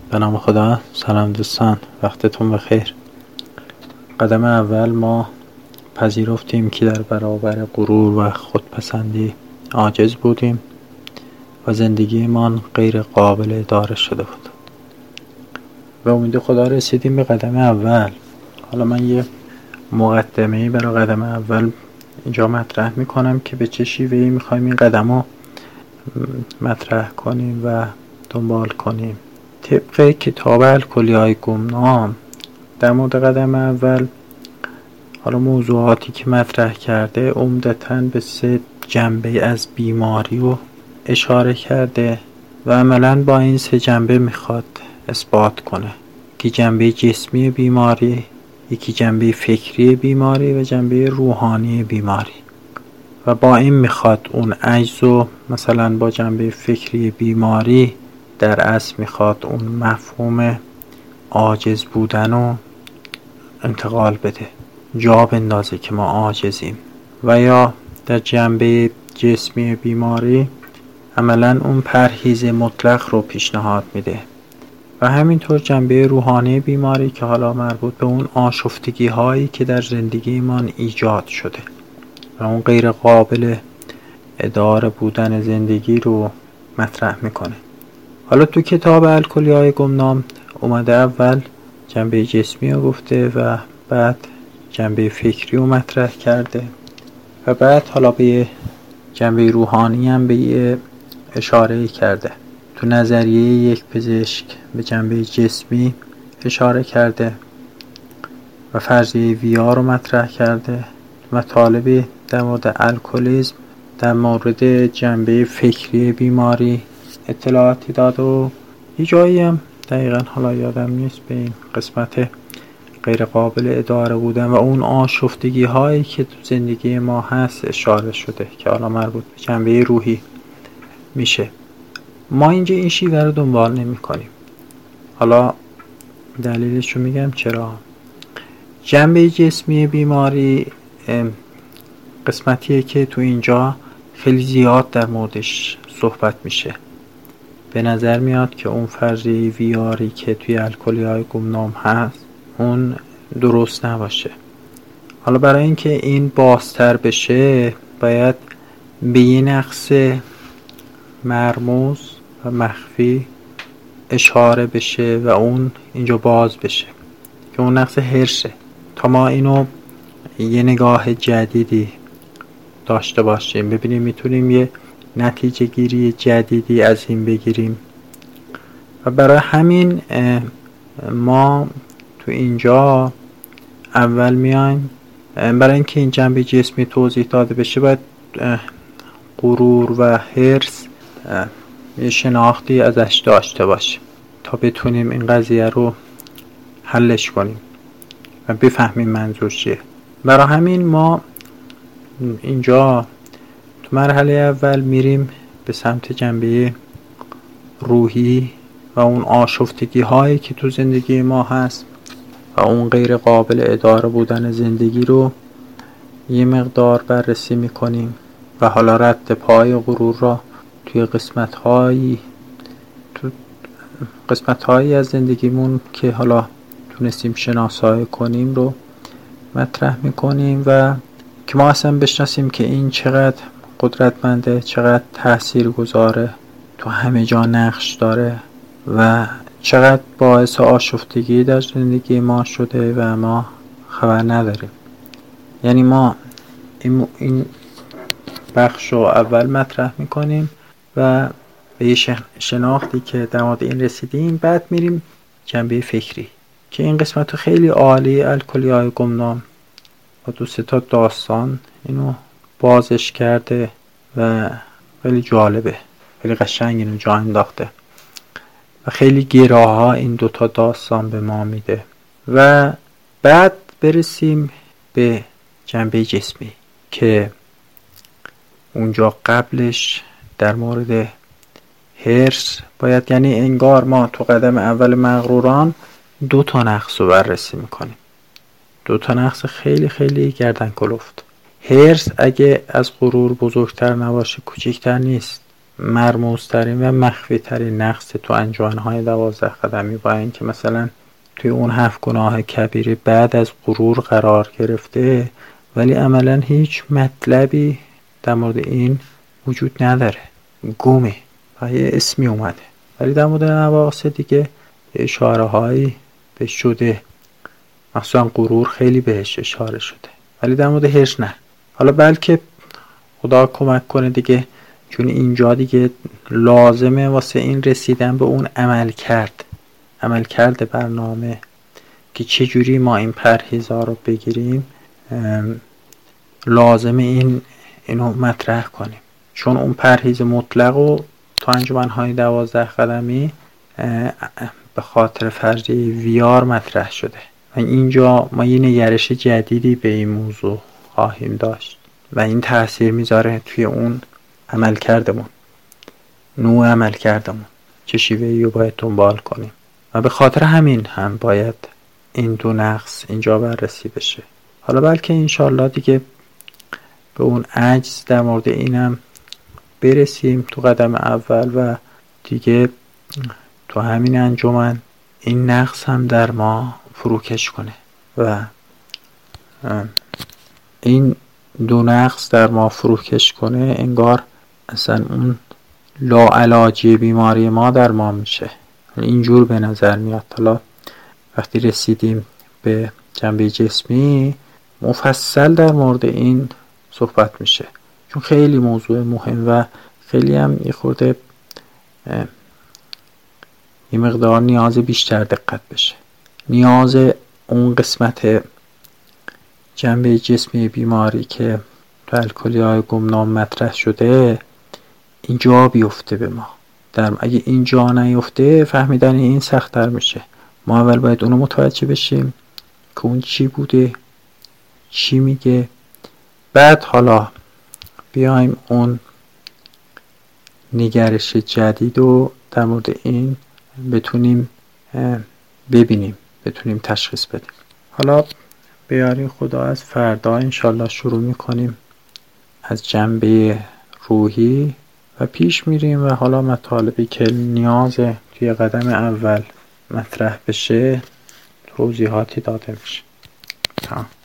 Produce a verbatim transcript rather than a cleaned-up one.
به نام خدا. سلام دوستان، وقتتون بخیر. قدم اول ما پذیرفتیم که در برابر غرور و خودپسندی عاجز بودیم و زندگیمان غیر قابل اداره شده بود. به امید خدا رسیدیم به قدم اول. حالا من یه مقدمه‌ای برای قدم اول اینجا مطرح میکنم که به چه شیوهی میخوایم این قدم رو مطرح کنیم و دنبال کنیم. طبق کتاب الکلیای گمنام در مورد قدم اول، حالا موضوعاتی که مطرح کرده عمدتاً به سه جنبه از بیماری رو اشاره کرده و عملاً با این سه جنبه میخواد اثبات کنه که جنبه جسمی بیماری، یکی جنبه فکری بیماری و جنبه روحانی بیماری، و با این میخواد اون عجزو مثلا با جنبه فکری بیماری در اصل میخواد اون مفهوم عاجز بودن رو انتقال بده، جا بندازه که ما عاجزیم. و یا در جنبه جسمی بیماری عملا اون پرهیز مطلق رو پیشنهاد میده. و همینطور جنبه روحانی بیماری که حالا مربوط به اون آشفتگی هایی که در زندگیمان ایجاد شده و اون غیر قابل اداره بودن زندگی رو مطرح میکنه. حالا تو کتاب الکلیای گمنام اومده اول جنبه جسمی رو گفته و بعد جنبه فکری رو مطرح کرده و بعد حالا به جنبه روحانی هم به اشاره کرده. تو نظریه یک پزشک به جنبه جسمی اشاره کرده و فرضیه ویا رو مطرح کرده. مطالبی در مورد الکلیسم در مورد جنبه فکری بیماری اطلاعاتی داد و یه جایی هم دقیقا حالا یادم نیست به این قسمت غیر قابل اداره بودن و اون آشفتگی هایی که تو زندگی ما هست اشاره شده که حالا مربوط به جنبه روحی میشه. ما اینجا این شیوه رو دنبال نمی کنیم. حالا دلیلش رو میگم چرا. جنبه جسمی بیماری قسمتیه که تو اینجا خیلی زیاد در موردش صحبت میشه. به نظر میاد که اون فرضیه ویاری که توی الکلیای گمنام هست اون درست نباشه. حالا برای اینکه این بازتر بشه باید به یه نقص مرموز و مخفی اشاره بشه و اون اینجا باز بشه که اون نقص حرصه، تا ما اینو یه نگاه جدیدی داشته باشیم، ببینیم میتونیم یه نتیجه گیری جدیدی از این بگیریم. و برای همین ما تو اینجا اول میایم برای اینکه این جنبه جسمی توضیح داده بشه باید غرور و حرص یه شناختی ازش داشته باشیم تا بتونیم این قضیه رو حلش کنیم و بفهمیم منظور چیه. برای همین ما اینجا تو مرحله اول میریم به سمت جنبه روحی و اون آشفتگی هایی که تو زندگی ما هست و اون غیر قابل اداره بودن زندگی رو یه مقدار بررسی میکنیم و حالا رد پای غرور را توی قسمت هایی تو قسمت هایی از زندگیمون که حالا تونستیم شناسایی کنیم رو مطرح میکنیم و که ما اصلا بشناسیم که این چقدر قدرتمنده، چقدر تأثیر گذاره، تو همه جا نقش داره و چقدر باعث آشفتگی در زندگی ما شده و ما خبر نداریم. یعنی ما این بخش رو اول مطرح میکنیم و به یه شناختی که در مورد این رسیدیم، بعد میریم جنبه فکری که این قسمت خیلی عالی الکلیای گمنام با دو سه تا داستان اینو بازش کرده و خیلی جالبه، خیلی قشنگ اینو جا انداخته و خیلی گراها این دوتا داستان به ما میده. و بعد برسیم به جنبه جسمی که اونجا قبلش در مورد حرص باید، یعنی انگار ما تو قدم اول مغروران دو تا نقص رو بررسی میکنیم، دو تا نقص خیلی خیلی گردن کلفت. حرص اگه از غرور بزرگتر نباشه کوچکتر نیست، مرموزترین و مخفی ترین نقص تو انجمن‌های دوازده قدمی با اینکه مثلا توی اون هفت گناه کبیره بعد از غرور قرار گرفته، ولی عملا هیچ مطلبی در مورد این وجود نداره، گمه و یه اسمی اومده. ولی در مورد نواقص دیگه اشاره هایی به شده، مثلا غرور خیلی بهش اشاره شده، ولی در مورد حرص نه. حالا بلکه خدا کمک کنه دیگه، چون اینجا دیگه لازمه واسه این رسیدن به اون عمل کرد عمل کرده برنامه که چجوری ما این پرهیزا رو بگیریم، لازمه این اینو مطرح کنیم. چون اون پرهیز مطلق و تو انجمن‌های دوازده قدمی به خاطر فرضیه ویار مطرح شده و اینجا ما یه نگرش جدیدی به این موضوع خواهیم داشت و این تأثیر میذاره توی اون عمل کردمون، نوع عمل کردمون چه شیوهی رو باید دنبال کنیم و به خاطر همین هم باید این دو نقص اینجا بررسی بشه. حالا بلکه انشالله دیگه به اون عجز در مورد اینم برسیم تو قدم اول و دیگه تو همین انجمن این نقص هم در ما فروکش کنه و این دو نقص در ما فروکش کنه، انگار اصلا اون لاعلاجی بیماری ما در ما میشه. اینجور به نظر میاد. حالا وقتی رسیدیم به جنبه جسمی مفصل در مورد این صحبت میشه، چون خیلی موضوع مهم و خیلی هم یه خورده یه مقدار نیاز بیشتر دقت بشه. نیاز اون قسمت جنبه جسمی بیماری که تو الکلی‌های گمنام مطرح شده اینجا بیفته به ما. در اگه اینجا نیفته فهمیدن این سخت‌تر میشه. ما اول باید اونو متوجه بشیم که اون چی بوده، چی میگه، بعد حالا بیایم اون نگرش جدید رو در مورد این بتونیم ببینیم، بتونیم تشخیص بدیم. حالا بیارین خدا از فردا انشالله شروع میکنیم از جنبه روحی و پیش میریم و حالا مطالبی که نیاز توی قدم اول مطرح بشه توضیحاتی داده میشه.